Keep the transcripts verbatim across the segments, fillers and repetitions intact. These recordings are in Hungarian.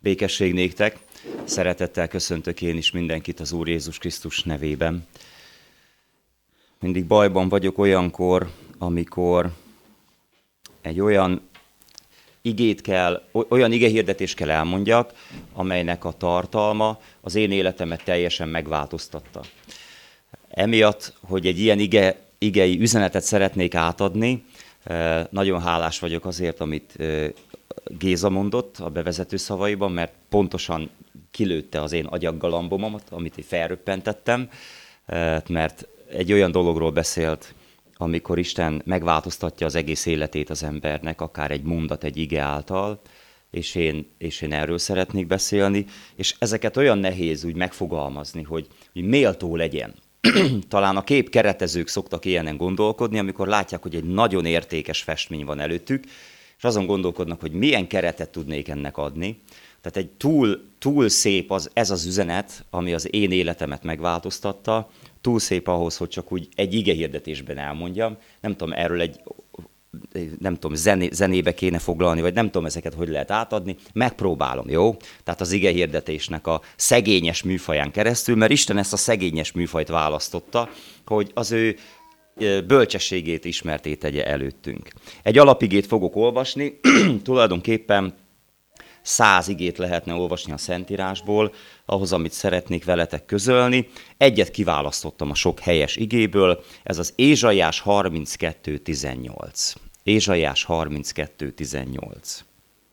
Békesség néktek, szeretettel köszöntök én is mindenkit az Úr Jézus Krisztus nevében. Mindig bajban vagyok olyankor, amikor egy olyan igét kell, olyan igehirdetést kell elmondjak, amelynek a tartalma az én életemet teljesen megváltoztatta. Emiatt, hogy egy ilyen ige, igei üzenetet szeretnék átadni, nagyon hálás vagyok azért, amit Géza mondott a bevezető szavaiban, mert pontosan kilőtte az én agyaggalambomat, amit én felröppentettem, mert egy olyan dologról beszélt, amikor Isten megváltoztatja az egész életét az embernek, akár egy mondat, egy ige által, és én, és én erről szeretnék beszélni, és ezeket olyan nehéz úgy megfogalmazni, hogy, hogy méltó legyen. Talán a képkeretezők szoktak ilyenen gondolkodni, amikor látják, hogy egy nagyon értékes festmény van előttük, és azon gondolkodnak, hogy milyen keretet tudnék ennek adni. Tehát egy túl, túl szép az, ez az üzenet, ami az én életemet megváltoztatta, túl szép ahhoz, hogy csak úgy egy igehirdetésben elmondjam. Nem tudom, erről egy nem tudom, zené, zenébe kéne foglalni, vagy nem tudom ezeket, hogy lehet átadni. Megpróbálom, jó? Tehát az igehirdetésnek a szegényes műfaján keresztül, mert Isten ezt a szegényes műfajt választotta, hogy az ő bölcsességét ismerté tegye előttünk. Egy alapigét fogok olvasni, tulajdonképpen száz igét lehetne olvasni a Szentírásból, ahhoz, amit szeretnék veletek közölni. Egyet kiválasztottam a sok helyes igéből, ez az Ézsaiás harminckettő tizennyolc. Ézsaiás harminckettő tizennyolc.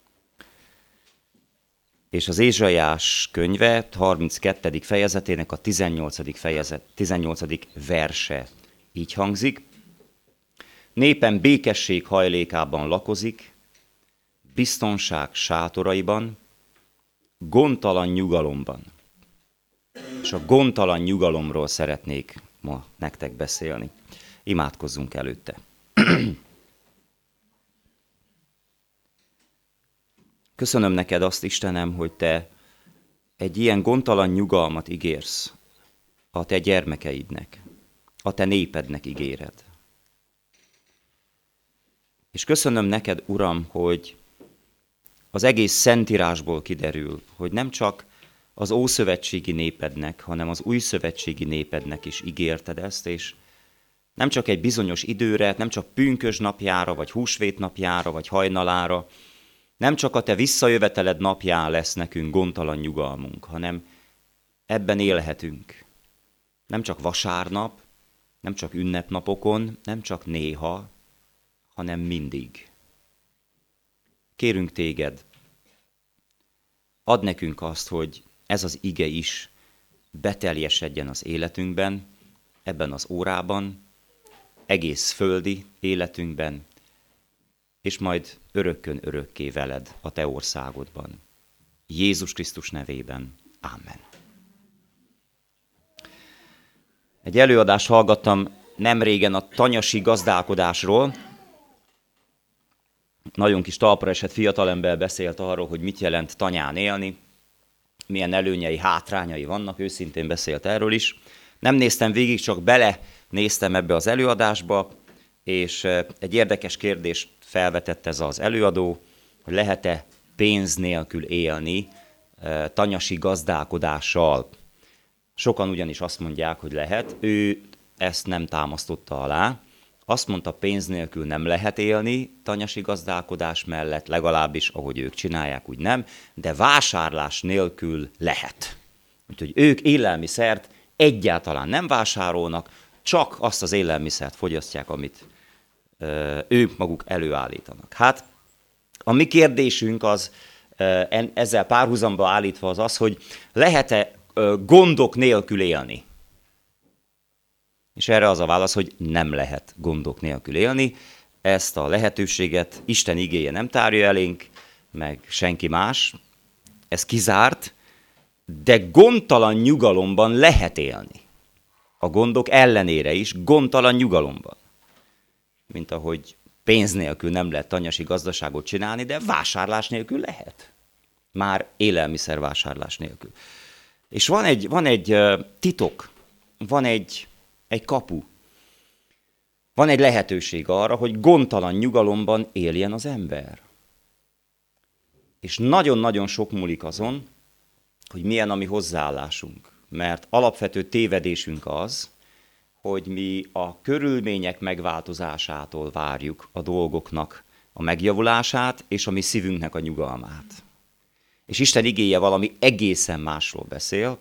És az Ézsaiás könyve harminckettedik fejezetének a tizennyolcadik fejezet, tizennyolcadik verse így hangzik. Népem békesség hajlékában lakozik, biztonság sátoraiban, gondtalan nyugalomban. És a gondtalan nyugalomról szeretnék ma nektek beszélni. Imádkozzunk előtte. Köszönöm neked azt, Istenem, hogy te egy ilyen gondtalan nyugalmat ígérsz a te gyermekeidnek, a te népednek ígéred. És köszönöm neked, Uram, hogy az egész Szentírásból kiderül, hogy nem csak az ószövetségi népednek, hanem az újszövetségi népednek is ígérted ezt, és nem csak egy bizonyos időre, nem csak pünkösd napjára, vagy húsvét napjára, vagy hajnalára, nem csak a te visszajöveteled napján lesz nekünk gondtalan nyugalmunk, hanem ebben élhetünk. Nem csak vasárnap, nem csak ünnepnapokon, nem csak néha, hanem mindig. Kérünk téged, add nekünk azt, hogy ez az ige is beteljesedjen az életünkben, ebben az órában, egész földi életünkben, és majd örökkön örökké veled a te országodban. Jézus Krisztus nevében. Amen. Egy előadást hallgattam nemrégen a tanyasi gazdálkodásról. Nagyon kis talpra esett fiatalember beszélt arról, hogy mit jelent tanyán élni, milyen előnyei, hátrányai vannak, őszintén beszélt erről is. Nem néztem végig, csak bele néztem ebbe az előadásba, és egy érdekes kérdést felvetett ez az előadó, hogy lehet-e pénz nélkül élni tanyasi gazdálkodással. Sokan ugyanis azt mondják, hogy lehet, ő ezt nem támasztotta alá. Azt mondta, pénz nélkül nem lehet élni tanyasi gazdálkodás mellett, legalábbis ahogy ők csinálják, úgy nem, de vásárlás nélkül lehet. Úgyhogy ők élelmiszert egyáltalán nem vásárolnak, csak azt az élelmiszert fogyasztják, amit ö, ők maguk előállítanak. Hát a mi kérdésünk az ö, ezzel párhuzamba állítva az az, hogy lehet-e ö, gondok nélkül élni? És erre az a válasz, hogy nem lehet gondok nélkül élni. Ezt a lehetőséget Isten igéje nem tárja elénk, meg senki más. Ez kizárt, de gondtalan nyugalomban lehet élni. A gondok ellenére is gondtalan nyugalomban. Mint ahogy pénz nélkül nem lehet tanyasi gazdaságot csinálni, de vásárlás nélkül lehet. Már élelmiszervásárlás nélkül. És van egy, van egy titok, van egy Egy kapu. Van egy lehetőség arra, hogy gondtalan nyugalomban éljen az ember. És nagyon-nagyon sok múlik azon, hogy milyen a mi hozzáállásunk. Mert alapvető tévedésünk az, hogy mi a körülmények megváltozásától várjuk a dolgoknak a megjavulását és a mi szívünknek a nyugalmát. És Isten igéje valami egészen másról beszél,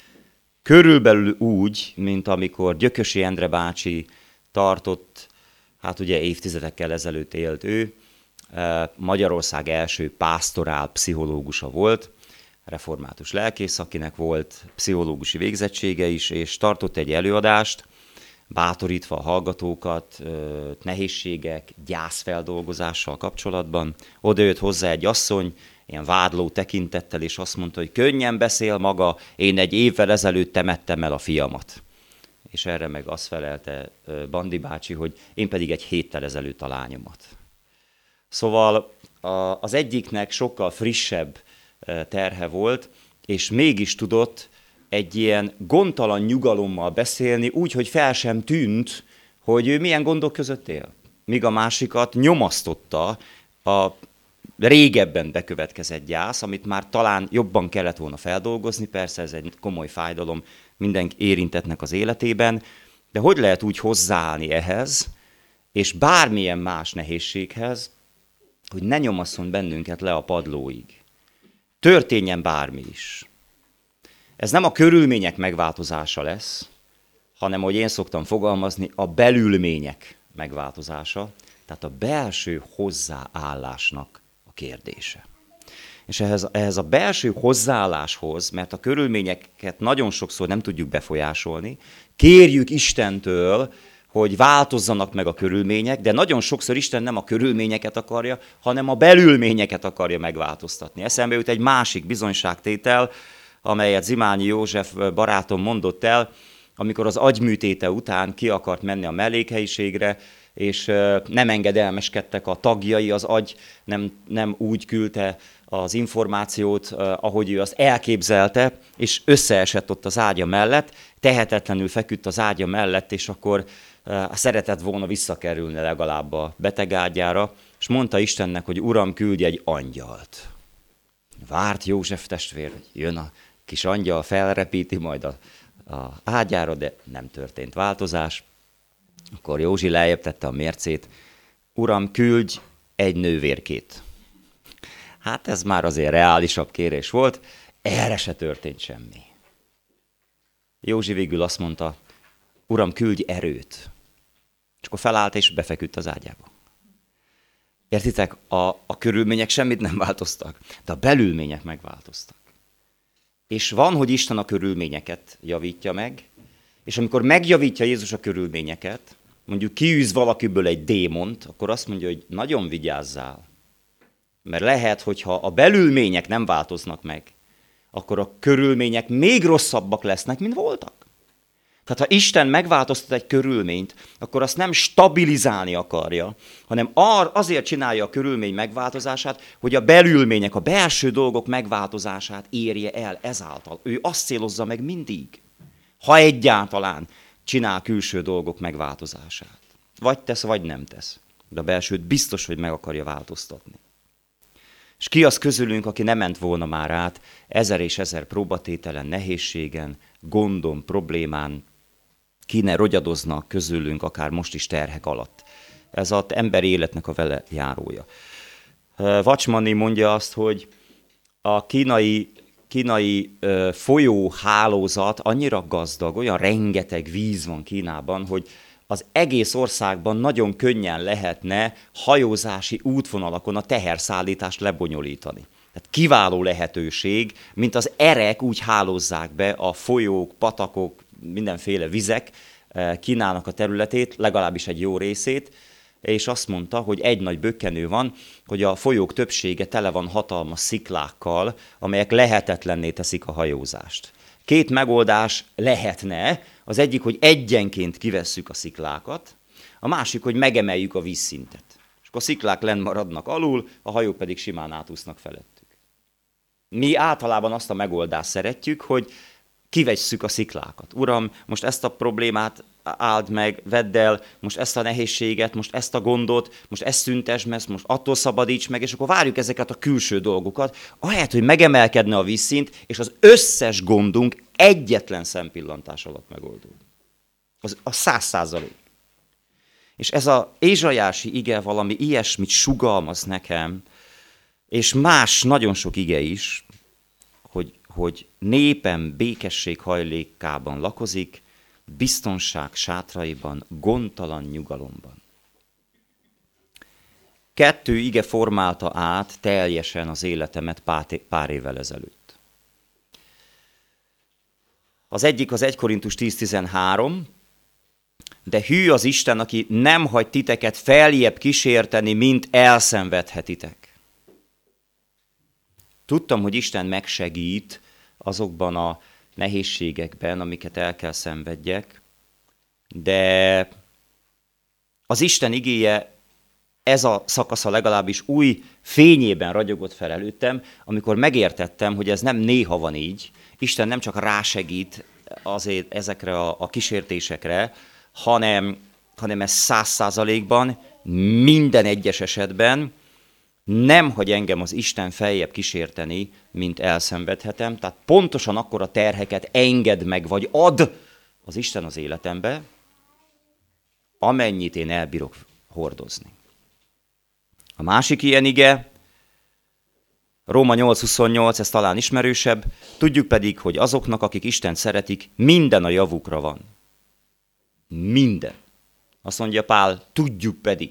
körülbelül úgy, mint amikor Gyökösi Endre bácsi tartott, hát ugye évtizedekkel ezelőtt élt ő, Magyarország első pásztorál pszichológusa volt, református lelkész, akinek volt pszichológusi végzettsége is, és tartott egy előadást, bátorítva a hallgatókat nehézségek, gyászfeldolgozással kapcsolatban. Oda jött hozzá egy asszony, ilyen vádló tekintettel, és azt mondta, hogy könnyen beszél maga, én egy évvel ezelőtt temettem el a fiamat. És erre meg azt felelte Bandi bácsi, hogy én pedig egy héttel ezelőtt a lányomat. Szóval az egyiknek sokkal frissebb terhe volt, és mégis tudott egy ilyen gondtalan nyugalommal beszélni, úgy, hogy fel sem tűnt, hogy ő milyen gondok között él. Míg a másikat nyomasztotta a régebben bekövetkezett gyász, amit már talán jobban kellett volna feldolgozni, persze ez egy komoly fájdalom minden érintettnek az életében, de hogy lehet úgy hozzáállni ehhez, és bármilyen más nehézséghez, hogy ne nyomasszon bennünket le a padlóig. Történjen bármi is. Ez nem a körülmények megváltozása lesz, hanem, hogy én szoktam fogalmazni, a belülmények megváltozása, tehát a belső hozzáállásnak a kérdése. És ehhez, ehhez a belső hozzáálláshoz, mert a körülményeket nagyon sokszor nem tudjuk befolyásolni, kérjük Istentől, hogy változzanak meg a körülmények, de nagyon sokszor Isten nem a körülményeket akarja, hanem a belülményeket akarja megváltoztatni. Eszembe jut egy másik bizonyságtétel, amelyet Zimányi József barátom mondott el, amikor az agyműtéte után ki akart menni a mellékhelyiségre, és nem engedelmeskedtek a tagjai, az agy nem, nem úgy küldte az információt, ahogy ő azt elképzelte, és összeesett ott az ágya mellett, tehetetlenül feküdt az ágya mellett, és akkor szeretett volna visszakerülni legalább a betegágyára, és mondta Istennek, hogy Uram, küldj egy angyalt. Várt József testvér, hogy jön a kis angyal, felrepíti majd a, a ágyára, de nem történt változás. Akkor Józsi lejjebb tette a mércét, Uram, küldj egy nővérkét. Hát ez már azért reálisabb kérés volt, erre se történt semmi. Józsi végül azt mondta, Uram, küldj erőt. És akkor felállt és befeküdt az ágyába. Értitek, a, a körülmények semmit nem változtak, de a belülmények megváltoztak. És van, hogy Isten a körülményeket javítja meg, és amikor megjavítja Jézus a körülményeket, mondjuk kiűz valakiből egy démont, akkor azt mondja, hogy nagyon vigyázzál. Mert lehet, hogyha a belülmények nem változnak meg, akkor a körülmények még rosszabbak lesznek, mint voltak. Tehát ha Isten megváltoztat egy körülményt, akkor azt nem stabilizálni akarja, hanem azért csinálja a körülmény megváltozását, hogy a belülmények, a belső dolgok megváltozását érje el ezáltal. Ő azt célozza meg mindig, ha egyáltalán csinál külső dolgok megváltozását. Vagy tesz, vagy nem tesz. De a belsőt biztos, hogy meg akarja változtatni. És ki az közülünk, aki nem ment volna már át ezer és ezer próbatételen, nehézségen, gondon, problémán, ki ne rogyadozna közülünk, akár most is terhek alatt. Ez az emberi életnek a vele járója. Vacsmani mondja azt, hogy a kínai, kínai folyóhálózat annyira gazdag, olyan rengeteg víz van Kínában, hogy az egész országban nagyon könnyen lehetne hajózási útvonalakon a teherszállítást lebonyolítani. Tehát kiváló lehetőség, mint az erek úgy hálózzák be a folyók, patakok, mindenféle vizek Kínának a területét, legalábbis egy jó részét, és azt mondta, hogy egy nagy bökkenő van, hogy a folyók többsége tele van hatalmas sziklákkal, amelyek lehetetlenné teszik a hajózást. Két megoldás lehetne, az egyik, hogy egyenként kivesszük a sziklákat, a másik, hogy megemeljük a vízszintet. És akkor a sziklák lenn maradnak alul, a hajók pedig simán átúsznak felettük. Mi általában azt a megoldást szeretjük, hogy kivesszük a sziklákat. Uram, most ezt a problémát áld meg, vedd el most ezt a nehézséget, most ezt a gondot, most ezt szüntesd meg, most attól szabadíts meg, és akkor várjuk ezeket a külső dolgokat, ahelyett, hogy megemelkedne a vízszint, és az összes gondunk egyetlen szempillantás alatt megoldódik. Az a száz százalék. És ez az Ézsaiási ige valami ilyesmit sugalmaz nekem, és más nagyon sok ige is, hogy, hogy népem békesség hajlékában lakozik, biztonság sátraiban, gondtalan nyugalomban. Kettő ige formálta át teljesen az életemet pár évvel ezelőtt. Az egyik az Első Korintus tíz tizenhárom, de hű az Isten, aki nem hagy titeket feljebb kísérteni, mint elszenvedhetitek. Tudtam, hogy Isten megsegít azokban a nehézségekben, amiket el kell szenvedjek, de az Isten igéje ez a szakasza legalábbis új fényében ragyogott fel előttem, amikor megértettem, hogy ez nem néha van így, Isten nem csak rásegít azért ezekre a, a kísértésekre, hanem, hanem ez száz százalékban, minden egyes esetben nem hagy engem az Isten feljebb kísérteni, mint elszenvedhetem. Tehát pontosan akkor a terheket enged meg, vagy ad az Isten az életembe, amennyit én elbírok hordozni. A másik ilyen ige, Róma nyolc huszonnyolc, ez talán ismerősebb, tudjuk pedig, hogy azoknak, akik Istent szeretik, minden a javukra van. Minden. Azt mondja Pál, tudjuk pedig.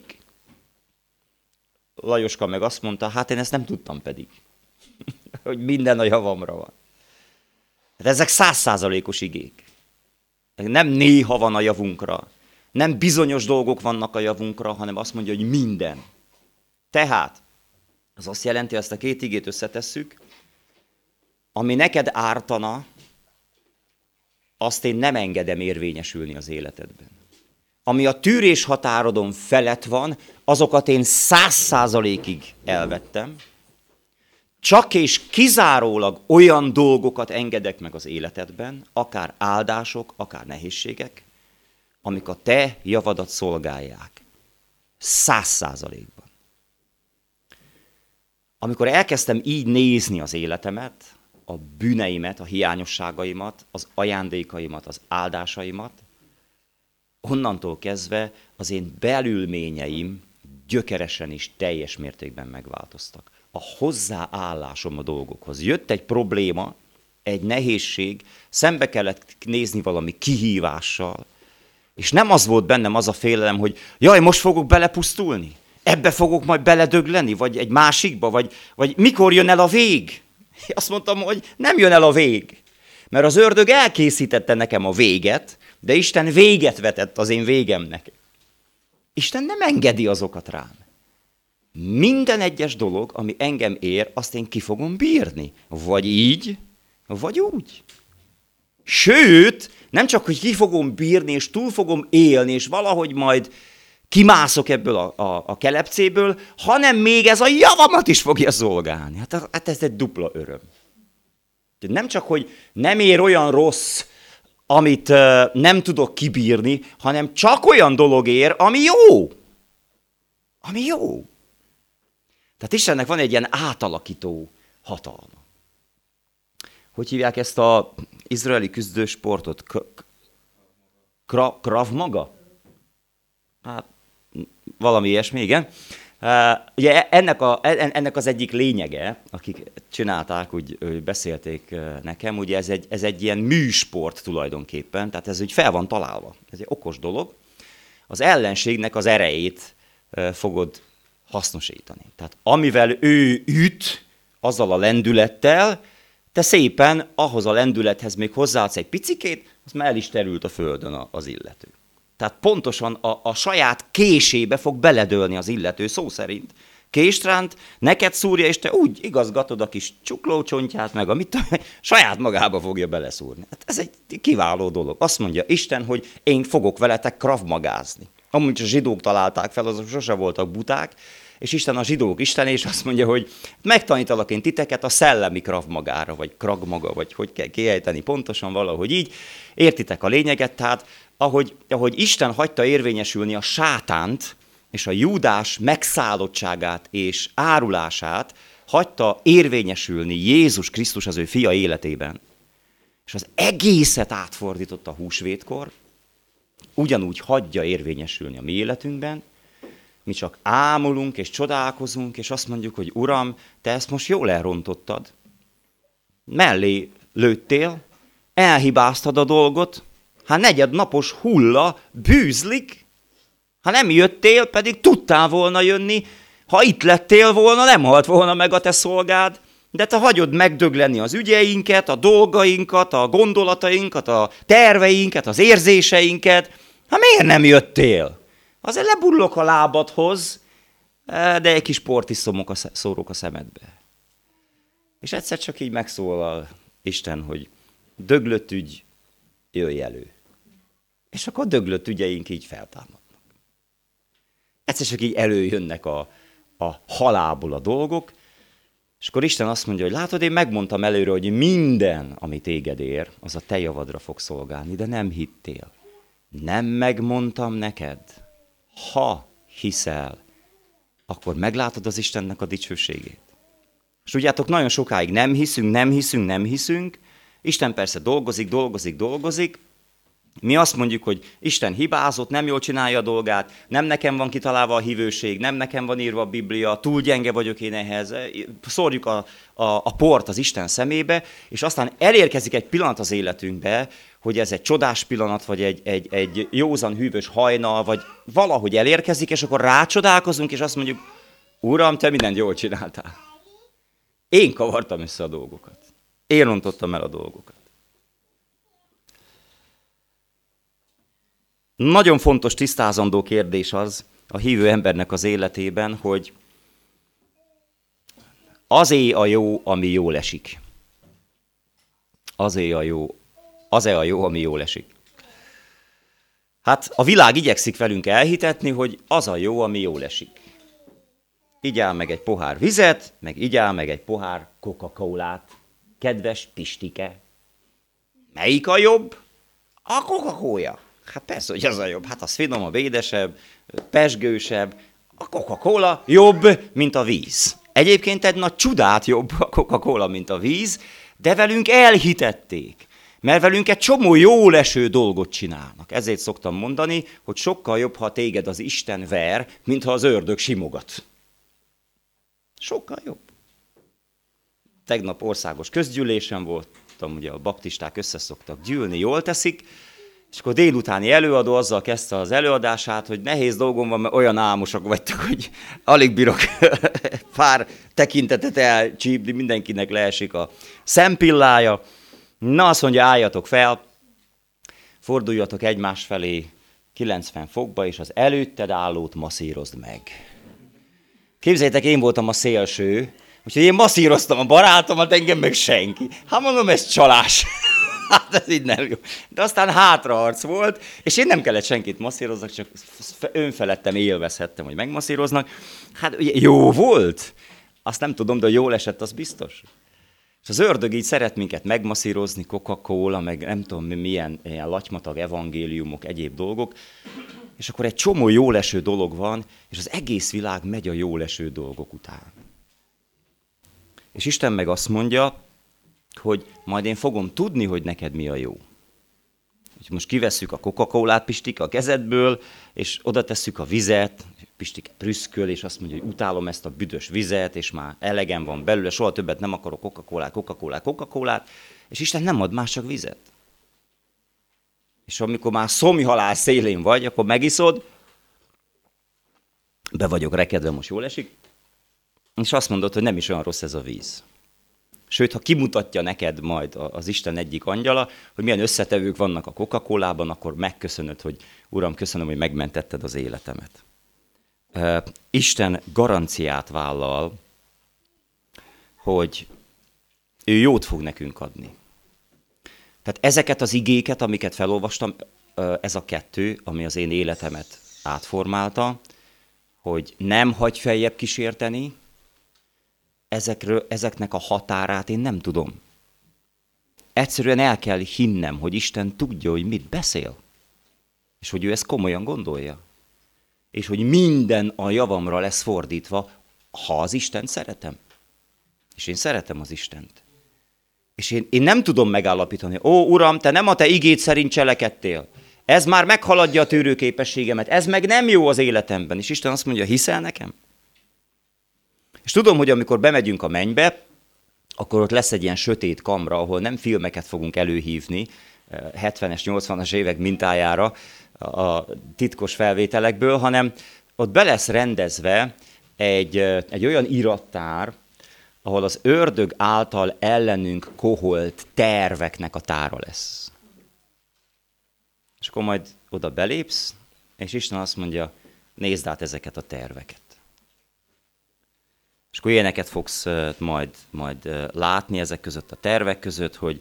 Lajoska meg azt mondta, hát én ezt nem tudtam pedig, hogy minden a javamra van. De ezek százszázalékos igék. Nem néha van a javunkra, nem bizonyos dolgok vannak a javunkra, hanem azt mondja, hogy minden. Tehát, az azt jelenti, hogy ezt a két igét összetesszük, ami neked ártana, azt én nem engedem érvényesülni az életedben. Ami a tűrés határodon felett van, azokat én száz százalékig elvettem, csak és kizárólag olyan dolgokat engedek meg az életedben, akár áldások, akár nehézségek, amik a te javadat szolgálják. Száz százalékban. Amikor elkezdtem így nézni az életemet, a bűneimet, a hiányosságaimat, az ajándékaimat, az áldásaimat, onnantól kezdve az én belülményeim gyökeresen és teljes mértékben megváltoztak. A hozzáállásom a dolgokhoz. Jött egy probléma, egy nehézség, szembe kellett nézni valami kihívással, és nem az volt bennem az a félelem, hogy jaj, most fogok belepusztulni, ebbe fogok majd beledögleni, vagy egy másikba, vagy, vagy mikor jön el a vég? Azt mondtam, hogy nem jön el a vég, mert az ördög elkészítette nekem a véget, de Isten véget vetett az én végemnek. Isten nem engedi azokat rám. Minden egyes dolog, ami engem ér, azt én ki fogom bírni. Vagy így, vagy úgy. Sőt, nem csak, hogy ki fogom bírni, és túl fogom élni, és valahogy majd kimászok ebből a, a, a kelepcéből, hanem még ez a javamat is fogja szolgálni. Hát, hát ez egy dupla öröm. Nem csak, hogy nem ér olyan rossz, amit uh, nem tudok kibírni, hanem csak olyan dolog ér, ami jó. Ami jó. Tehát Istennek van egy ilyen átalakító hatalma. Hogy hívják ezt az izraeli küzdősportot? Krav Maga? Hát, valami ilyesmi, igen. Uh, ugye ennek, a, ennek az egyik lényege, akik csinálták, úgy, úgy beszélték nekem, ugye ez egy, ez egy ilyen műsport tulajdonképpen, tehát ez úgy fel van találva. Ez egy okos dolog. Az ellenségnek az erejét uh, fogod hasznosítani. Tehát amivel ő üt, azzal a lendülettel, te szépen ahhoz a lendülethez még hozzáadsz egy picikét, az már el is terült a földön az illető. Tehát pontosan a, a saját késébe fog beledőlni az illető, szó szerint. Kést ránt, neked szúrja, és te úgy igazgatod a kis csuklócsontját, meg amit saját magába fogja beleszúrni. Hát ez egy kiváló dolog. Azt mondja Isten, hogy én fogok veletek kravmagázni. Amúgy a zsidók találták fel, azok sose voltak buták, és Isten a zsidók Istene, és azt mondja, hogy megtanítalak én titeket a szellemi Krav Magára, vagy Krag Maga, vagy hogy kell kiejteni pontosan, valahogy így. Értitek a lényeget, tehát ahogy, ahogy Isten hagyta érvényesülni a sátánt, és a Júdás megszállottságát és árulását hagyta érvényesülni Jézus Krisztus az ő fia életében, és az egészet átfordította a húsvétkor, ugyanúgy hagyja érvényesülni a mi életünkben, mi csak ámulunk és csodálkozunk, és azt mondjuk, hogy Uram, te ezt most jól elrontottad. Mellé lőttél, elhibáztad a dolgot, hát negyednapos hulla bűzlik, ha nem jöttél, pedig tudtál volna jönni, ha itt lettél volna, nem halt volna meg a te szolgád, de te hagyod megdögleni az ügyeinket, a dolgainkat, a gondolatainkat, a terveinket, az érzéseinket. Hát miért nem jöttél? Azért lebullok a lábadhoz, de egy kis port is szomok a, szórok a szemedbe. És egyszer csak így megszólal Isten, hogy döglött ügy, jöjj elő. És akkor a döglött ügyeink így feltámadnak. Egyszer csak így előjönnek a, a halálból a dolgok, és akkor Isten azt mondja, hogy látod, én megmondtam előre, hogy minden, ami téged ér, az a te javadra fog szolgálni, de nem hittél. Nem megmondtam neked? Ha hiszel, akkor meglátod az Istennek a dicsőségét. És tudjátok, nagyon sokáig nem hiszünk, nem hiszünk, nem hiszünk. Isten persze dolgozik, dolgozik, dolgozik. Mi azt mondjuk, hogy Isten hibázott, nem jól csinálja a dolgát, nem nekem van kitalálva a hívőség, nem nekem van írva a Biblia, túl gyenge vagyok én ehhez. Szórjuk a, a, a port az Isten szemébe, és aztán elérkezik egy pillanat az életünkbe, hogy ez egy csodás pillanat, vagy egy, egy, egy józan hűvös hajnal, vagy valahogy elérkezik, és akkor rácsodálkozunk, és azt mondjuk, Uram, te mindent jól csináltál. Én kavartam össze a dolgokat. Én rontottam el a dolgokat. Nagyon fontos, tisztázandó kérdés az a hívő embernek az életében, hogy azé a jó, ami jól esik. Azé a jó, az-e a jó, ami jól esik. Hát a világ igyekszik velünk elhitetni, hogy az a jó, ami jól esik. Igyál meg egy pohár vizet, meg igyál meg egy pohár Coca-Colát. Kedves Pistike. Melyik a jobb? A Coca-Cola. Hát persze, hogy az a jobb. Hát az finomabb, édesebb, pezsgősebb. A Coca-Cola jobb, mint a víz. Egyébként egy nagy csodát jobb a Coca-Cola, mint a víz, de velünk elhitették. Mert velünk egy csomó jól eső dolgot csinálnak. Ezért szoktam mondani, hogy sokkal jobb, ha téged az Isten ver, mint ha az ördög simogat. Sokkal jobb. Tegnap országos közgyűlésen voltam, ugye a baptisták összeszoktak gyűlni, jól teszik, és akkor délutáni előadó azzal kezdte az előadását, hogy nehéz dolgom van, mert olyan álmosak vagytok, hogy alig bírok pár tekintetet elcsípni, mindenkinek leesik a szempillája. Na, azt mondja, álljatok fel, forduljatok egymás felé kilencven fokba, és az előtted állót masszírozd meg. Képzeljétek, én voltam a szélső, úgyhogy én masszíroztam a barátomat, engem meg senki. Hát mondom, ez csalás. Hát ez így nem jó. De aztán hátraharc volt, és én nem kellett senkit masszíroznak, csak önfeledtem, élvezhettem, hogy megmasszíroznak. Hát ugye jó volt. Azt nem tudom, de jól esett, az biztos. És az ördög így szeret minket megmasszírozni, Coca-Cola, meg nem tudom milyen ilyen latymatag evangéliumok, egyéb dolgok. És akkor egy csomó jól eső dolog van, és az egész világ megy a jól eső dolgok után. És Isten meg azt mondja, hogy majd én fogom tudni, hogy neked mi a jó. Úgyhogy most kivesszük a Coca-Colát, Pistike, a kezedből, és oda tesszük a vizet, Pistike prüszköl, és azt mondja, hogy utálom ezt a büdös vizet, és már elegem van belőle, soha többet nem akarok Coca-Colát, Coca-Colát, Coca-Colát, és Isten nem ad más, csak vizet. És amikor már szomjhalál szélén vagy, akkor megiszod, be vagyok rekedve, most jól esik, és azt mondod, hogy nem is olyan rossz ez a víz. Sőt, ha kimutatja neked majd az Isten egyik angyala, hogy milyen összetevők vannak a Coca-Colában, akkor megköszönöd, hogy Uram, köszönöm, hogy megmentetted az életemet. Isten garanciát vállal, hogy ő jót fog nekünk adni. Tehát ezeket az igéket, amiket felolvastam, ez a kettő, ami az én életemet átformálta, hogy nem hagy feljebb kísérteni, ezekről, ezeknek a határát én nem tudom. Egyszerűen el kell hinnem, hogy Isten tudja, hogy mit beszél, és hogy ő ezt komolyan gondolja. És hogy minden a javamra lesz fordítva, ha az Istent szeretem. És én szeretem az Istent. És én, én nem tudom megállapítani, ó, Uram, te nem a te igéd szerint cselekedtél. Ez már meghaladja a tűrőképességemet, ez meg nem jó az életemben. És Isten azt mondja, hiszel nekem? És tudom, hogy amikor bemegyünk a mennybe, akkor ott lesz egy ilyen sötét kamra, ahol nem filmeket fogunk előhívni, hetvenes, nyolcvanas évek mintájára a titkos felvételekből, hanem ott be lesz rendezve egy, egy olyan irattár, ahol az ördög által ellenünk koholt terveknek a tára lesz. És akkor majd oda belépsz, és Isten azt mondja, nézd át ezeket a terveket. És akkor ilyeneket fogsz majd, majd látni ezek között a tervek között, hogy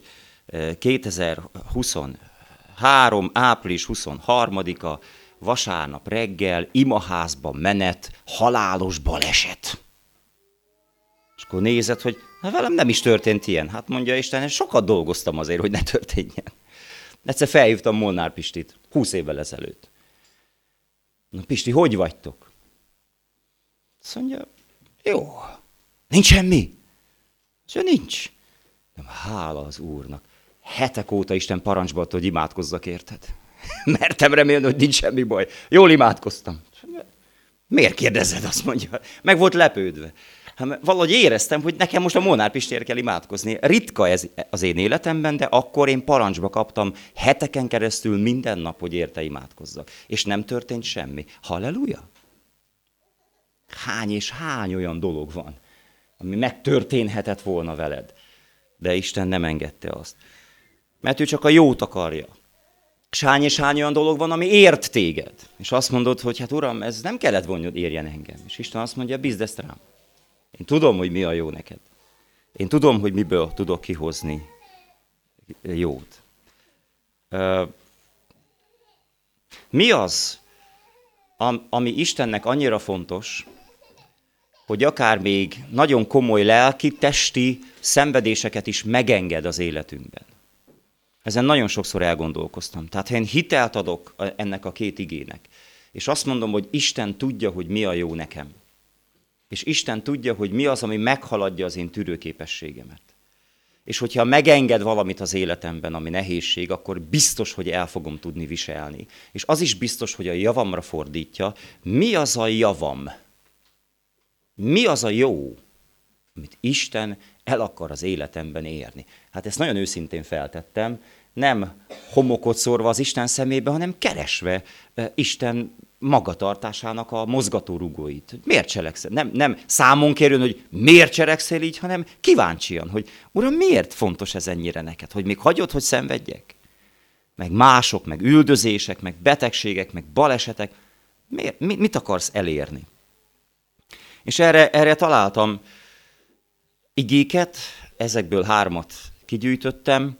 kétezer-huszonhárom. április huszonharmadika vasárnap reggel, imaházba menet, halálos baleset. És akkor nézed, hogy hát velem nem is történt ilyen. Hát mondja Isten, sokat dolgoztam azért, hogy ne történjen. Egyszer felhívtam Molnár Pistit, húsz évvel ezelőtt. Na Pisti, hogy vagytok? Azt mondja, jó, nincs semmi. Azt mondja, nincs. Nem, hála az Úrnak. Hetek óta Isten parancsba adta, hogy imádkozzak, érted? Mertem remélni, hogy nincs semmi baj. Jól imádkoztam. Miért kérdezed, azt mondja. Meg volt lepődve. Hát valahogy éreztem, hogy nekem most a Molnár Pistiért kell imádkozni. Ritka ez az én életemben, de akkor én parancsba kaptam heteken keresztül minden nap, hogy érte imádkozzak. És nem történt semmi. Halleluja! Hány és hány olyan dolog van, ami megtörténhetett volna veled. De Isten nem engedte azt. Mert ő csak a jót akarja. És hány és hány olyan dolog van, ami ért téged. És azt mondod, hogy hát Uram, ez nem kellett volna, hogy érjen engem. És Isten azt mondja, bízd ezt rám. Én tudom, hogy mi a jó neked. Én tudom, hogy miből tudok kihozni jót. Mi az, ami Istennek annyira fontos, hogy akár még nagyon komoly lelki, testi szenvedéseket is megenged az életünkben? Ezen nagyon sokszor elgondolkoztam. Tehát, ha én hitelt adok ennek a két igének, és azt mondom, hogy Isten tudja, hogy mi a jó nekem, és Isten tudja, hogy mi az, ami meghaladja az én tűrőképességemet. És hogyha megenged valamit az életemben, ami nehézség, akkor biztos, hogy el fogom tudni viselni. És az is biztos, hogy a javamra fordítja. Mi az a javam? Mi az a jó, amit Isten el akar az életemben érni? Hát ezt nagyon őszintén feltettem, nem homokot szórva az Isten szemébe, hanem keresve Isten magatartásának a mozgatórugóit. Miért cselekszel? Nem, nem számon kérjön, hogy miért cselekszel így, hanem kíváncsian, hogy Uram, miért fontos ez ennyire neked? Hogy még hagyod, hogy szenvedjek? Meg mások, meg üldözések, meg betegségek, meg balesetek. Miért? Mit akarsz elérni? És erre, erre találtam igéket, ezekből hármat kigyűjtöttem.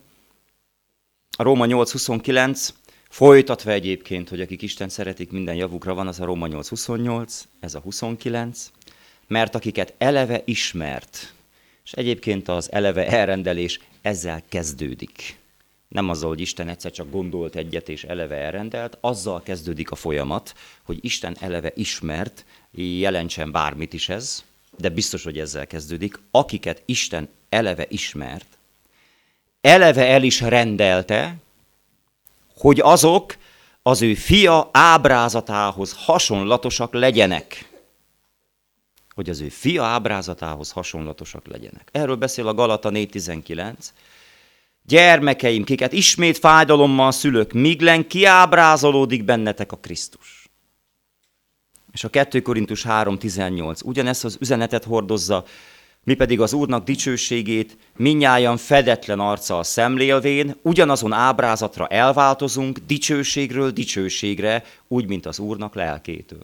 A Róma nyolc huszonkilenc, folytatva egyébként, hogy akik Isten szeretik, minden javukra van, az a Róma nyolc huszonnyolc, ez a huszonkilenc, mert akiket eleve ismert, és egyébként az eleve elrendelés ezzel kezdődik. Nem azzal, hogy Isten egyszer csak gondolt egyet és eleve elrendelt, azzal kezdődik a folyamat, hogy Isten eleve ismert, jelentsen bármit is ez, de biztos, hogy ezzel kezdődik, akiket Isten eleve ismert, eleve el is rendelte, hogy azok az ő fia ábrázatához hasonlatosak legyenek. Hogy az ő fia ábrázatához hasonlatosak legyenek. Erről beszél a Galata négy tizenkilenc. Gyermekeim, kiket ismét fájdalommal szülök, míglen kiábrázolódik bennetek a Krisztus. És a kettő Korintus három tizennyolc ugyanezt az üzenetet hordozza, mi pedig az Úrnak dicsőségét mindnyájan fedetlen arccal szemlélvén, ugyanazon ábrázatra elváltozunk dicsőségről dicsőségre, úgy, mint az Úrnak lelkétől.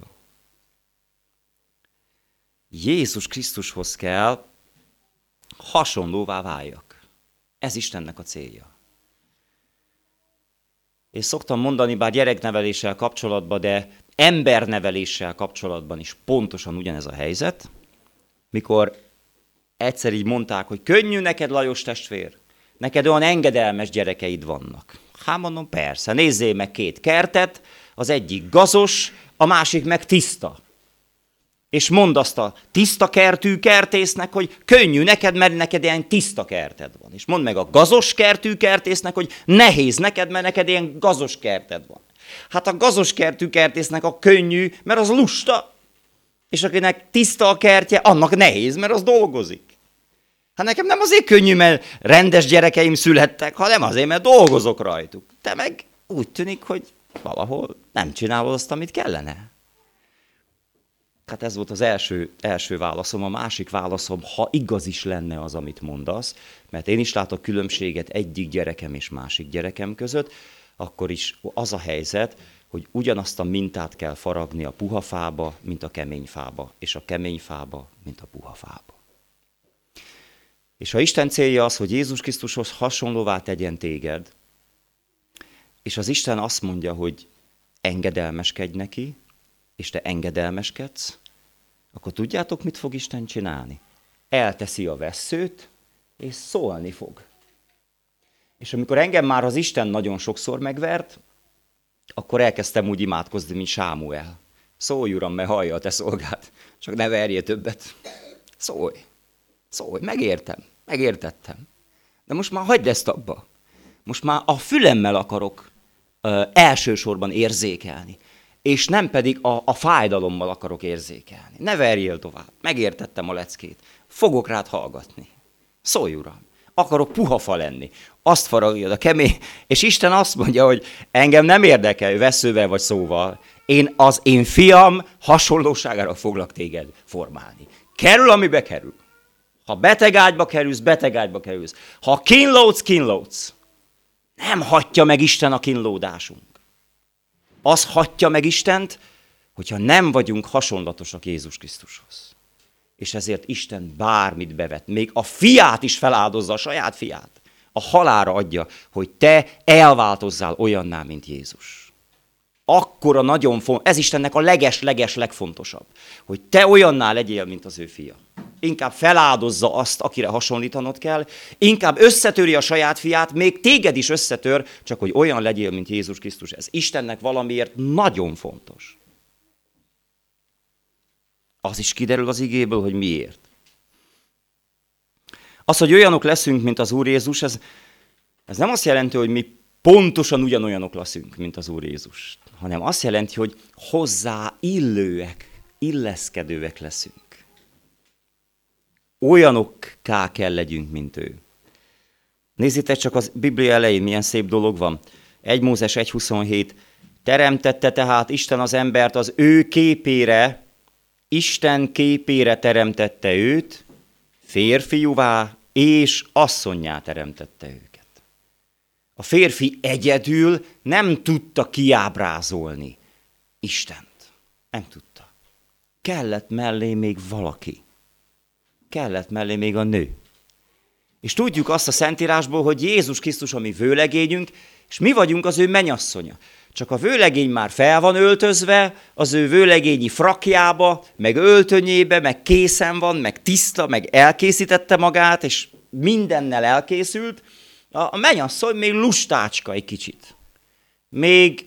Jézus Krisztushoz kell hasonlóvá váljak. Ez Istennek a célja. És szoktam mondani, bár gyerekneveléssel kapcsolatban, de emberneveléssel kapcsolatban is pontosan ugyanez a helyzet, mikor egyszer így mondták, hogy könnyű neked, Lajos testvér, neked olyan engedelmes gyerekeid vannak. Hát mondom, persze, nézzél meg két kertet, az egyik gazos, a másik meg tiszta. És mondd azt a tiszta kertű kertésznek, hogy könnyű neked, mert neked ilyen tiszta kerted van. És mondd meg a gazos kertű kertésznek, hogy nehéz neked, mert neked ilyen gazos kerted van. Hát a gazos kertű kertésznek a könnyű, mert az lusta, és akinek tiszta a kertje, annak nehéz, mert az dolgozik. Hát nekem nem azért könnyű, mert rendes gyerekeim születtek, hanem azért, mert dolgozok rajtuk. Te meg úgy tűnik, hogy valahol nem csinálod azt, amit kellene. Hát ez volt az első, első válaszom. A másik válaszom, ha igaz is lenne az, amit mondasz, mert én is látok különbséget egyik gyerekem és másik gyerekem között, akkor is az a helyzet, hogy ugyanazt a mintát kell faragni a puha fába, mint a kemény fába, és a kemény fába, mint a puha fába. És ha Isten célja az, hogy Jézus Krisztushoz hasonlóvá tegyen téged, és az Isten azt mondja, hogy engedelmeskedj neki, és te engedelmeskedsz, akkor tudjátok, mit fog Isten csinálni? Elteszi a vesszőt, és szólni fog. És amikor engem már az Isten nagyon sokszor megvert, akkor elkezdtem úgy imádkozni, mint Sámuel. Szólj, Uram, mert hallja a te szolgád, csak ne verjél többet. Szólj, szólj, megértem, megértettem. De most már hagyd ezt abba. Most már a fülemmel akarok ö, elsősorban érzékelni, és nem pedig a, a fájdalommal akarok érzékelni. Ne verjél tovább, megértettem a leckét, fogok rád hallgatni. Szólj, Uram, akarok puha fa lenni. Azt faragjad a kemény, és Isten azt mondja, hogy engem nem érdekel, vesszővel vagy szóval. Én az én fiam hasonlóságára foglak téged formálni. Kerül, amibe kerül. Ha beteg ágyba kerülsz, beteg ágyba kerülsz. Ha kínlódsz, kínlódsz. Nem hagyja meg Isten a kínlódásunk. Az hagyja meg Istent, hogyha nem vagyunk hasonlatosak Jézus Krisztushoz. És ezért Isten bármit bevet, még a fiát is feláldozza, a saját fiát. A halálra adja, hogy te elváltozzál olyanná, mint Jézus. Akkora nagyon fontos, ez Istennek a leges-leges legfontosabb, hogy te olyanná legyél, mint az ő fia. Inkább feláldozza azt, akire hasonlítanod kell, inkább összetöri a saját fiát, még téged is összetör, csak hogy olyan legyél, mint Jézus Krisztus. Ez Istennek valamiért nagyon fontos. Az is kiderül az igéből, hogy miért. Az, hogy olyanok leszünk, mint az Úr Jézus, ez, ez nem azt jelenti, hogy mi pontosan ugyanolyanok leszünk, mint az Úr Jézus, hanem azt jelenti, hogy hozzá illőek, illeszkedőek leszünk. Olyanokká kell legyünk, mint ő. Nézzétek csak az Biblia elején, milyen szép dolog van. egy Mózes egy huszonhét. Teremtette tehát Isten az embert az ő képére, Isten képére teremtette őt, férfiúvá és asszonnyá teremtette őket. A férfi egyedül nem tudta kiábrázolni Istent. Nem tudta. Kellett mellé még valaki. Kellett mellé még a nő. És tudjuk azt a Szentírásból, hogy Jézus Krisztus a mi vőlegényünk, és mi vagyunk az ő mennyasszonya. Csak a vőlegény már fel van öltözve, az ő vőlegényi frakjába, meg öltönyébe, meg készen van, meg tiszta, meg elkészítette magát, és mindennel elkészült. A mennyasszony még lustácska egy kicsit. Még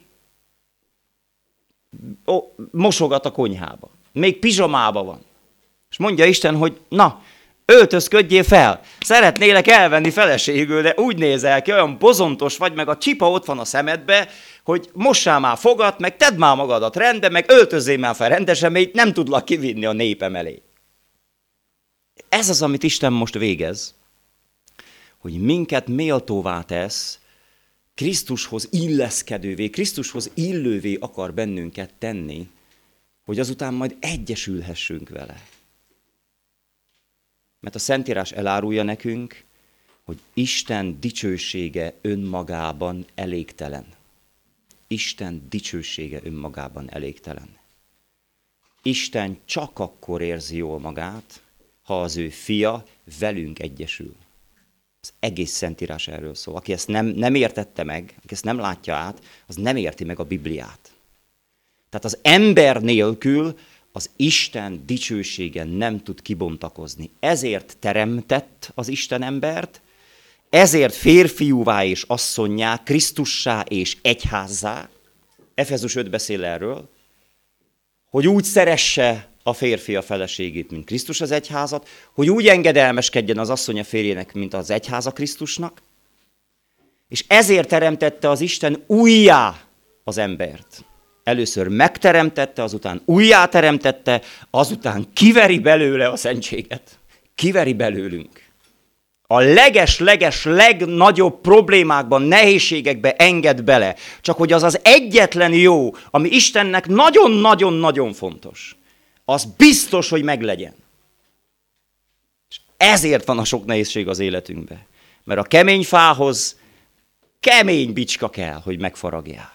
ó, mosogat a konyhába. Még pizsamába van. És mondja Isten, hogy na, öltözködjél fel, szeretnélek elvenni feleségül, de úgy nézel ki, olyan bozontos vagy, meg a csipa ott van a szemedbe, hogy mossál már fogat, meg tedd már magadat rendbe, meg öltözzél már fel rendesen, mert nem tudlak kivinni a népem elé. Ez az, amit Isten most végez, hogy minket méltóvá tesz, Krisztushoz illeszkedővé, Krisztushoz illővé akar bennünket tenni, hogy azután majd egyesülhessünk vele. Mert a Szentírás elárulja nekünk, hogy Isten dicsősége önmagában elégtelen. Isten dicsősége önmagában elégtelen. Isten csak akkor érzi jól magát, ha az ő fia velünk egyesül. Az egész Szentírás erről szól. Aki ezt nem, nem értette meg, aki ezt nem látja át, az nem érti meg a Bibliát. Tehát az ember nélkül az Isten dicsősége nem tud kibontakozni. Ezért teremtett az Isten embert, ezért férfiúvá és asszonnyá, Krisztussá és egyházzá, Efezus öt beszél erről, hogy úgy szeresse a férfi a feleségét, mint Krisztus az egyházat, hogy úgy engedelmeskedjen az asszony a férjének, mint az egyháza Krisztusnak, és ezért teremtette az Isten újjá az embert. Először megteremtette, azután újjá teremtette, azután kiveri belőle a szentséget. Kiveri belőlünk. A leges-leges legnagyobb problémákban, nehézségekbe enged bele. Csak hogy az az egyetlen jó, ami Istennek nagyon-nagyon-nagyon fontos. Az biztos, hogy meglegyen. És ezért van a sok nehézség az életünkben. Mert a kemény fához kemény bicska kell, hogy megfaragják.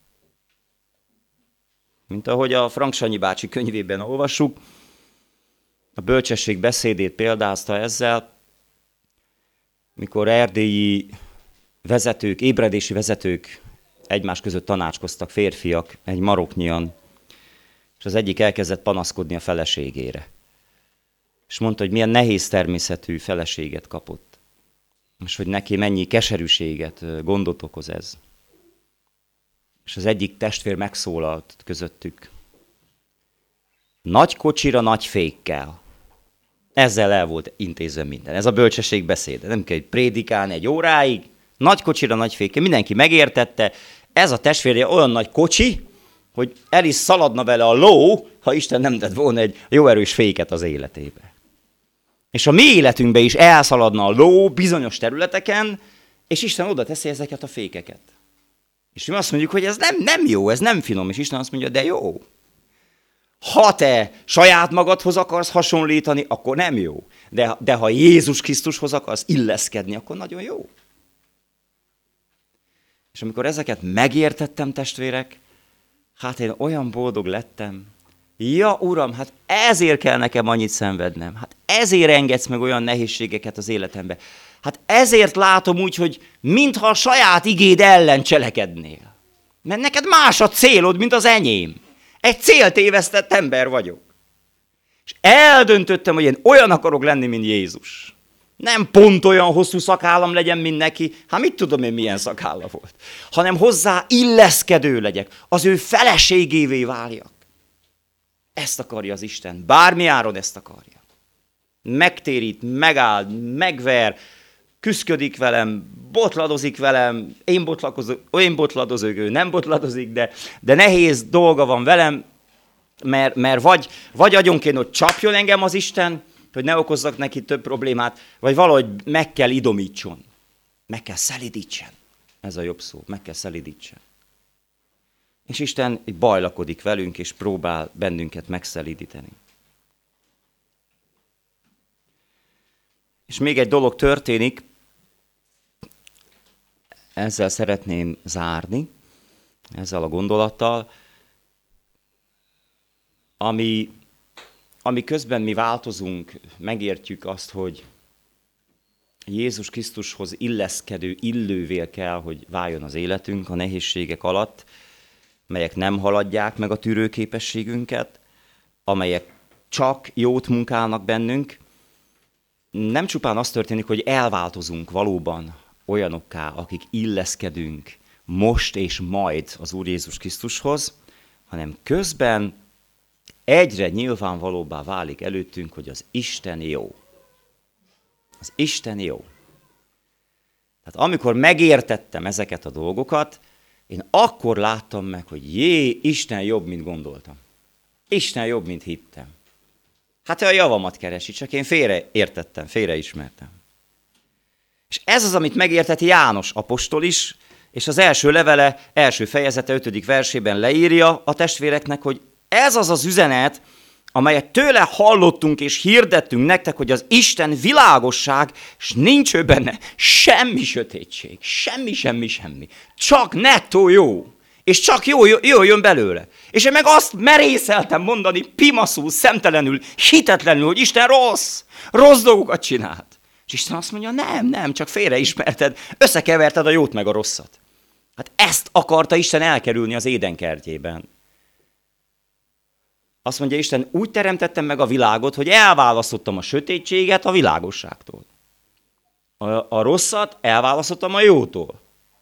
Mint ahogy a Frank Sanyi bácsi könyvében olvassuk, a bölcsesség beszédét példázta ezzel, mikor erdélyi vezetők, ébredési vezetők egymás között tanácskoztak, férfiak, egy maroknyian, és az egyik elkezdett panaszkodni a feleségére. És mondta, hogy milyen nehéz természetű feleséget kapott. És hogy neki mennyi keserűséget, gondot okoz ez. És az egyik testvér megszólalt közöttük. Nagy kocsira, nagy fékkel. Ezzel el volt intézve minden. Ez a bölcsesség beszéde. Nem kell prédikálni egy óráig. Nagy kocsira, nagy fékkel. Mindenki megértette. Ez a testvérje olyan nagy kocsi, hogy el is szaladna vele a ló, ha Isten nem tett volna egy jó erős féket az életébe. És a mi életünkben is elszaladna a ló bizonyos területeken, és Isten oda teszi ezeket a fékeket. És mi azt mondjuk, hogy ez nem, nem jó, ez nem finom, és Isten azt mondja, de jó. Ha te saját magadhoz akarsz hasonlítani, akkor nem jó. De, de ha Jézus Krisztushoz akarsz illeszkedni, akkor nagyon jó. És amikor ezeket megértettem, testvérek, hát én olyan boldog lettem. Ja, Uram, hát ezért kell nekem annyit szenvednem. Hát ezért engedsz meg olyan nehézségeket az életembe. Hát ezért látom úgy, hogy mintha a saját igéd ellen cselekednél. Mert neked más a célod, mint az enyém. Egy céltévesztett ember vagyok. És eldöntöttem, hogy én olyan akarok lenni, mint Jézus. Nem pont olyan hosszú szakállam legyen, mint neki. Hát mit tudom én, milyen szakálla volt. Hanem hozzá illeszkedő legyek. Az ő feleségévé váljak. Ezt akarja az Isten. Bármi áron ezt akarja. Megtérít, megáld, megver, küszködik velem, botladozik velem, én, én botladozok, ő nem botladozik, de, de nehéz dolga van velem, mert, mert vagy, vagy agyonként, hogy csapjon engem az Isten, hogy ne okozzak neki több problémát, vagy valahogy meg kell idomítson. Meg kell szelidítsen. Ez a jobb szó, meg kell szelidítsen. És Isten bajlakodik velünk, és próbál bennünket megszelidíteni. És még egy dolog történik, ezzel szeretném zárni, ezzel a gondolattal, ami, ami közben mi változunk, megértjük azt, hogy Jézus Krisztushoz illeszkedő illővé kell, hogy váljon az életünk a nehézségek alatt, melyek nem haladják meg a tűrőképességünket, amelyek csak jót munkálnak bennünk. Nem csupán az történik, hogy elváltozunk valóban olyanokká, akik illeszkedünk most és majd az Úr Jézus Krisztushoz, hanem közben egyre nyilvánvalóbbá válik előttünk, hogy az Isten jó. Az Isten jó. Tehát amikor megértettem ezeket a dolgokat, én akkor láttam meg, hogy jé, Isten jobb, mint gondoltam. Isten jobb, mint hittem. Hát ő a javamat keresi, csak én félre értettem, félre ismertem. És ez az, amit megértett János apostol is, és az első levele, első fejezete, ötödik versében leírja a testvéreknek, hogy ez az az üzenet, amelyet tőle hallottunk és hirdettünk nektek, hogy az Isten világosság, és nincs ő benne semmi sötétség, semmi, semmi, semmi. Csak nettó jó. És csak jó, jó, jó jön belőle. És én meg azt merészeltem mondani pimaszul, szemtelenül, hitetlenül, hogy Isten rossz, rossz dolgokat csinált. És Isten azt mondja, nem, nem, csak félreismerted, összekeverted a jót meg a rosszat. Hát ezt akarta Isten elkerülni az Édenkertjében. Azt mondja Isten, úgy teremtettem meg a világot, hogy elválasztottam a sötétséget a világosságtól. A, a rosszat elválasztottam a jótól.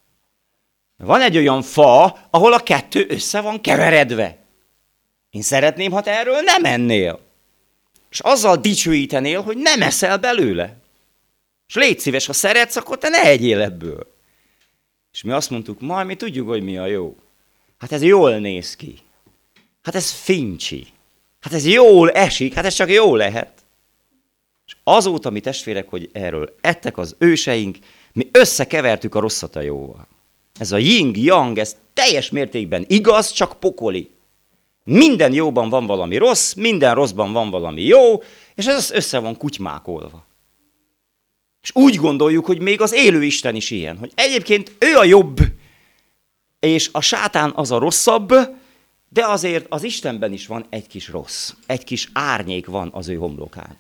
Van egy olyan fa, ahol a kettő össze van keveredve. Én szeretném, ha te erről nem ennél. És azzal dicsőítenél, hogy nem eszel belőle. És légy szíves, ha szeretsz, akkor te ne egyél ebből. És mi azt mondtuk, majd mi tudjuk, hogy mi a jó. Hát ez jól néz ki. Hát ez fincsi. Hát ez jól esik, hát ez csak jól lehet. És azóta, mi testvérek, hogy erről ettek az őseink, mi összekevertük a rosszat a jóval. Ez a yin-yang, ez teljes mértékben igaz, csak pokoli. Minden jóban van valami rossz, minden rosszban van valami jó, és ez össze van kutymákolva. És úgy gondoljuk, hogy még az élő Isten is ilyen, hogy egyébként ő a jobb, és a sátán az a rosszabb, de azért az Istenben is van egy kis rossz, egy kis árnyék van az ő homlokán.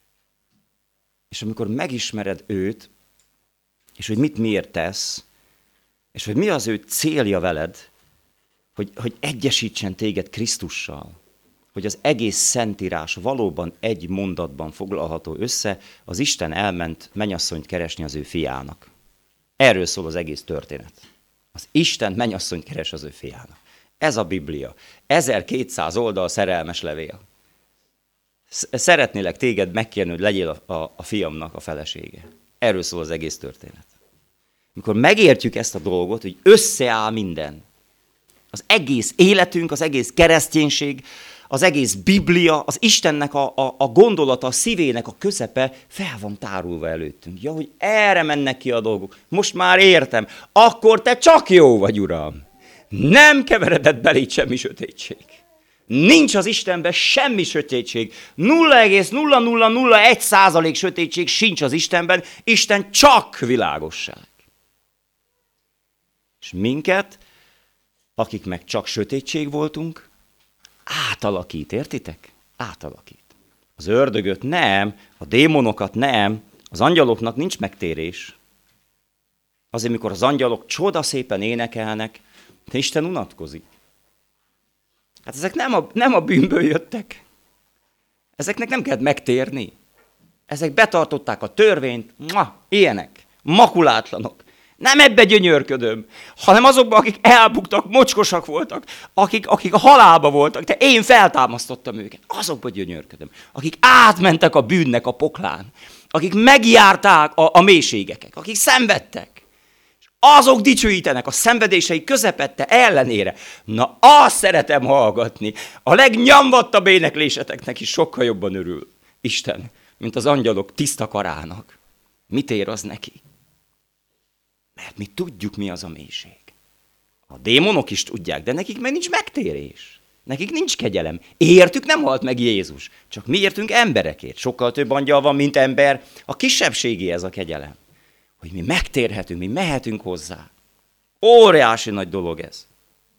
És amikor megismered őt, és hogy mit miért tesz, és hogy mi az ő célja veled, hogy, hogy egyesítsen téged Krisztussal, hogy az egész Szentírás valóban egy mondatban foglalható össze, az Isten elment mennyasszonyt keresni az ő fiának. Erről szól az egész történet. Az Isten mennyasszonyt keres az ő fiának. Ez a Biblia. ezerkétszáz oldal szerelmes levél. Szeretnélek téged megkérni, hogy legyél a, a, a fiamnak a felesége. Erről szól az egész történet. Amikor megértjük ezt a dolgot, hogy összeáll minden, az egész életünk, az egész kereszténység, az egész Biblia, az Istennek a, a, a gondolata, a szívének a közepe fel van tárulva előttünk. Ja, hogy erre mennek ki a dolgok. Most már értem. Akkor te csak jó vagy, Uram. Nem keveredett beléd semmi sötétség. Nincs az Istenben semmi sötétség. nulla egész nulla nulla nulla egy százalék sötétség sincs az Istenben. Isten csak világosság. És minket, akik meg csak sötétség voltunk, átalakít, értitek? Átalakít. Az ördögöt nem, a démonokat nem, az angyaloknak nincs megtérés. Azért, mikor az angyalok csodaszépen énekelnek, de Isten unatkozik. Hát ezek nem a, nem a bűnből jöttek. Ezeknek nem kellett megtérni. Ezek betartották a törvényt, ma, ilyenek, makulátlanok. Nem ebbe gyönyörködöm, hanem azokban, akik elbuktak, mocskosak voltak, akik, akik a halálba voltak, de én feltámasztottam őket. Azokban gyönyörködöm, akik átmentek a bűnnek a poklán, akik megjárták a, a mélységeket, akik szenvedtek. És azok dicsőítenek a szenvedései közepette ellenére. Na, azt szeretem hallgatni. A legnyomvattabb énekléseteknek is sokkal jobban örül Isten, mint az angyalok tiszta karának. Mit ér az neki? Mert mi tudjuk, mi az a mélység. A démonok is tudják, de nekik meg nincs megtérés. Nekik nincs kegyelem. Értük nem halt meg Jézus. Csak mi értünk emberekért. Sokkal több angyal van, mint ember. A kisebbségé ez a kegyelem. Hogy mi megtérhetünk, mi mehetünk hozzá. Óriási nagy dolog ez.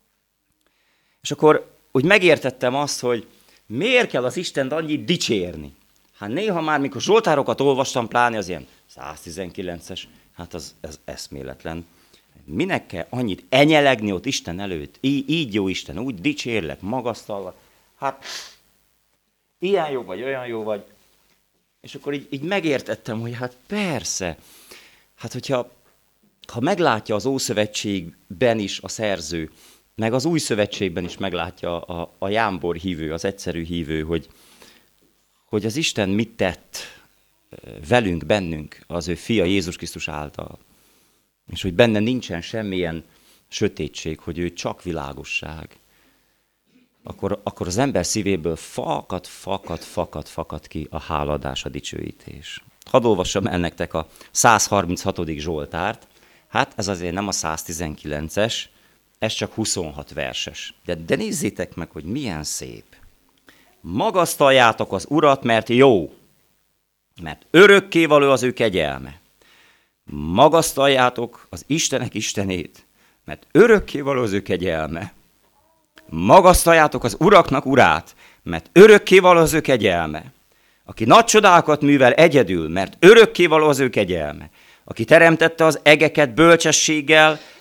És akkor úgy megértettem azt, hogy miért kell az Istent annyit dicsérni. Hát néha már, mikor zsoltárokat olvastam, pláne az ilyen száztizenkilences, hát az, az eszméletlen. Minek kell annyit enyelegni ott Isten előtt? Í- így jó Isten, úgy dicsérlek, magasztallak. Hát ilyen jó vagy, olyan jó vagy. És akkor így, így megértettem, hogy hát persze. Hát hogyha ha meglátja az Ószövetségben is a szerző, meg az Új Szövetségben is meglátja a, a jámbor hívő, az egyszerű hívő, hogy, hogy az Isten mit tett velünk, bennünk, az ő fia Jézus Krisztus által. És hogy benne nincsen semmilyen sötétség, hogy ő csak világosság. Akkor, akkor az ember szívéből fakad, fakad, fakad, fakad ki a háladás, a dicsőítés. Hadd olvassam el nektek a száz harminchatodik Zsoltárt. Hát ez azért nem a száztizenkilences, ez csak huszonhat verses. De, de nézzétek meg, hogy milyen szép. Magasztaljátok az Urat, mert jó, mert örökkévaló az ő kegyelme. Magasztaljátok az Istenek Istenét, mert örökkévaló az ő kegyelme. Magasztaljátok az uraknak urát, mert örökkévaló az ő kegyelme. Aki nagy csodákat művel egyedül, mert örökkévaló az ő kegyelme. Aki teremtette az egeket bölcsességgel,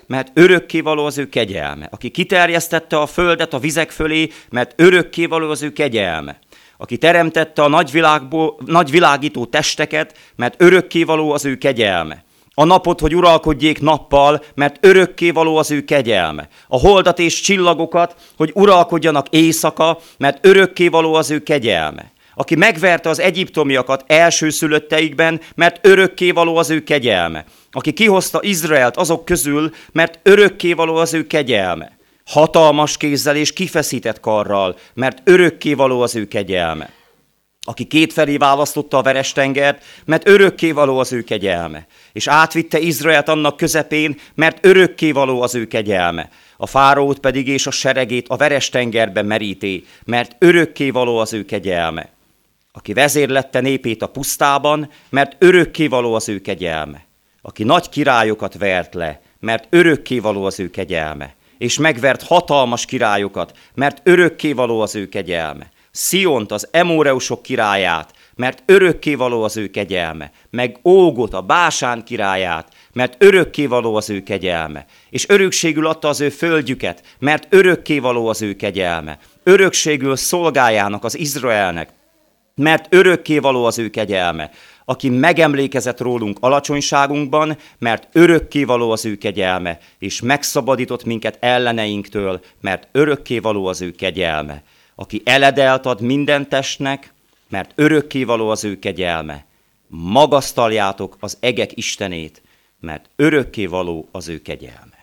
mert örökkévaló az ő kegyelme. Aki kiterjesztette a földet a vizek fölé, mert örökkévaló az ő kegyelme. Aki teremtette a nagyvilágból, nagyvilágító testeket, mert örökkévaló az ő kegyelme. A napot, hogy uralkodjék nappal, mert örökkévaló az ő kegyelme. A holdat és csillagokat, hogy uralkodjanak éjszaka, mert örökkévaló az ő kegyelme. Aki megverte az egyiptomiakat elsőszülötteikben, mert örökkévaló az ő kegyelme. Aki kihozta Izraelt azok közül, mert örökkévaló az ő kegyelme. Hatalmas kézzel és kifeszített karral, mert örökkévaló az ő kegyelme. Aki kétfelé választotta a Verestengert, mert örökkévaló az ő kegyelme. És átvitte Izraelt annak közepén, mert örökkévaló az ő kegyelme. A fáraót pedig és a seregét a Verestengerbe meríté, mert örökkévaló az ő kegyelme. Aki vezérlette népét a pusztában, mert örökkévaló az ő kegyelme. Aki nagy királyokat vert le, mert örökkévaló az ő kegyelme. És megvert hatalmas királyokat, mert örökkévaló az ő kegyelme. Sziont, az emóreusok királyát, mert örökkévaló az ő kegyelme, meg Ógot, a Básán királyát, mert örökkévaló az ő kegyelme, és örökségül adta az ő földjüket, mert örökkévaló az ő kegyelme, örökségül szolgájának, az Izraelnek, mert örökkévaló az ő kegyelme, aki megemlékezett rólunk alacsonyságunkban, mert örökkévaló az ő kegyelme, és megszabadított minket elleneinktől, mert örökkévaló az ő kegyelme. Aki eledelt ad minden testnek, mert örökkévaló az ő kegyelme. Magasztaljátok az egek Istenét, mert örökkévaló az ő kegyelme.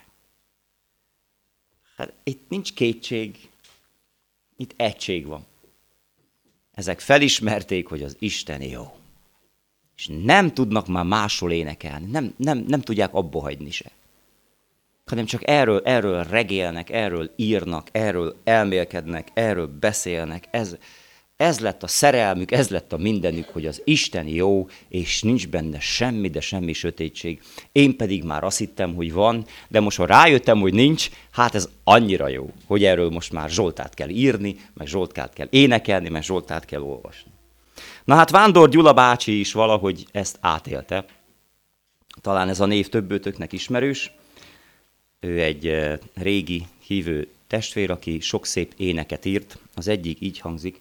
Hát itt nincs kétség, itt egység van. Ezek felismerték, hogy az Isten jó. És nem tudnak már máshol énekelni, nem, nem, nem tudják abba hagyni se. Hanem csak erről, erről regélnek, erről írnak, erről elmélkednek, erről beszélnek. Ez, ez lett a szerelmük, ez lett a mindenük, hogy az Isten jó, és nincs benne semmi, de semmi sötétség. Én pedig már azt hittem, hogy van, de most, ha rájöttem, hogy nincs, hát ez annyira jó, hogy erről most már Zsoltát kell írni, meg Zsoltát kell énekelni, meg Zsoltát kell olvasni. Na hát Vándor Gyula bácsi is valahogy ezt átélte. Talán ez a név többőtöknek ismerős. Ő egy régi hívő testvér, aki sok szép éneket írt. Az egyik így hangzik.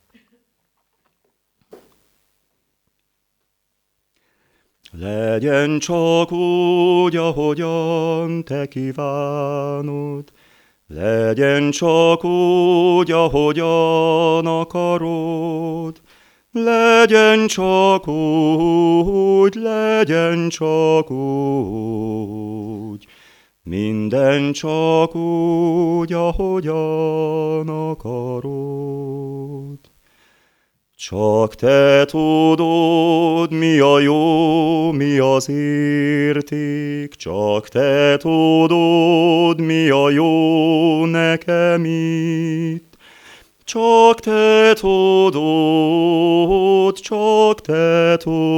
Legyen csak úgy, ahogyan te kívánod, legyen csak úgy, ahogyan akarod, legyen csak úgy, legyen csak úgy, minden csak úgy, ahogyan akarod. Csak te tudod, mi a jó, mi az érték, csak te tudod, mi a jó nekem itt. Csak te tudod, csak te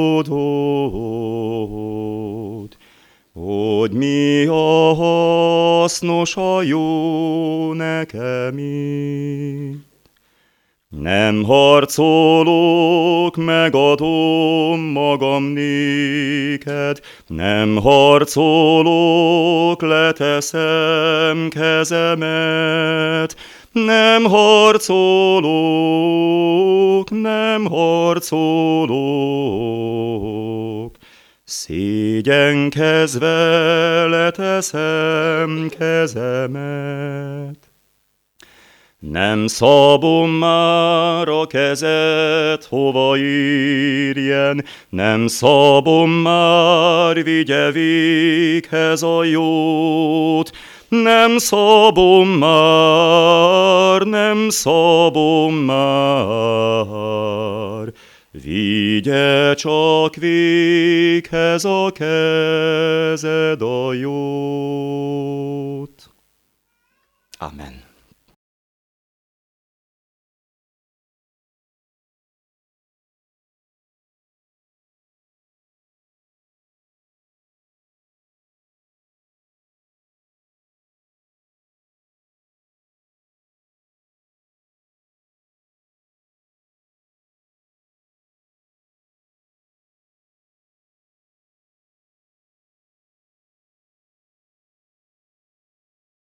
tudod, hogy mi a hasznos, a jó nekem itt. Nem harcolok, megadom magam néked, nem harcolok, leteszem kezemet, nem harcolok, nem harcolok, szégyenkezve leteszem kezemet. Nem szabom már a kezet, hova érjen, nem szabom már, vigye véghez a jót, nem szabom már, nem szabom már, vigye csak véghez a kezed a jót. Amen.